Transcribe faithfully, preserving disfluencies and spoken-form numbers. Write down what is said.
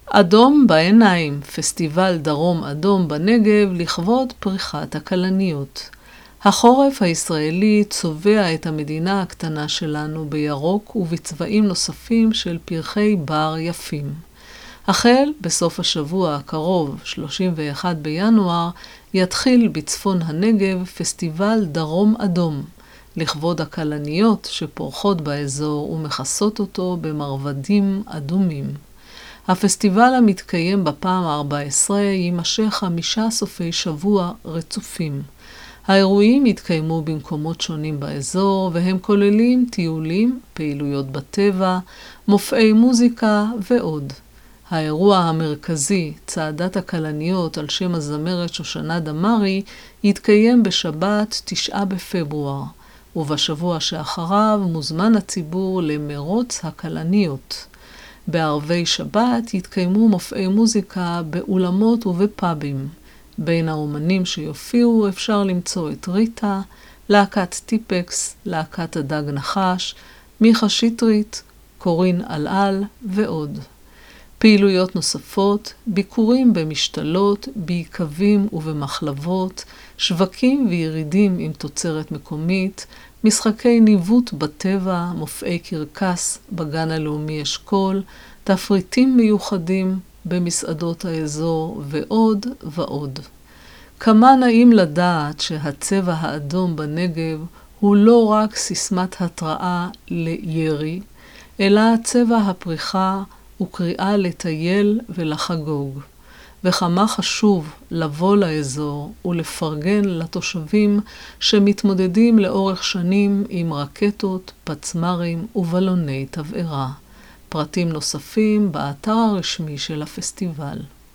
אדום בעיניים, פסטיבל דרום אדום בנגב לכבוד פריחת הכלניות. החורף הישראלי צובע את המדינה הקטנה שלנו בירוק ובצבעים נוספים של פרחי בר יפים. החל בסוף השבוע הקרוב, שלושים ואחד בינואר, יתחיל בצפון הנגב פסטיבל דרום אדום, לכבוד הכלניות שפורחות באזור ומכסות אותו במרבדים אדומים. הפסטיבל המתקיים בפעם ה-ארבע עשרה יימשך חמישה סופי שבוע רצופים. האירועים יתקיימו במקומות שונים באזור, והם כוללים טיולים, פעילויות בטבע, מופעי מוזיקה ועוד. האירוע המרכזי, צעדת הכלניות על שם הזמרת שושנה דמארי, יתקיים בשבת תשעה בפברואר, ובשבוע שאחריו מוזמן הציבור למרוץ הכלניות. בערבי שבת יתקיימו מופעי מוזיקה באולמות ובפאבים. בין האומנים שיופיעו אפשר למצוא את ריטה, להקת טיפקס, להקת הדג נחש, מיכה שטרית, קורין אלעל ועוד. פעילויות נוספות, ביקורים במשתלות, בעיקבים ובמחלבות, שווקים וירידים עם תוצרת מקומית, משחקי ניווט בטבע, מופעי קרקס בגן הלאומי אשכול, תפריטים מיוחדים במסעדות האזור ועוד ועוד. כמה נעים לדעת שהצבע האדום בנגב הוא לא רק סיסמת התראה לירי, אלא צבע הפריחה וקריאה לטייל ולחגוג. וכמה חשוב לבוא לאזור ולפרגן לתושבים שמתמודדים לאורך שנים עם רקטות, פצמרים ובלוני תבערה. פרטים נוספים באתר הרשמי של הפסטיבל.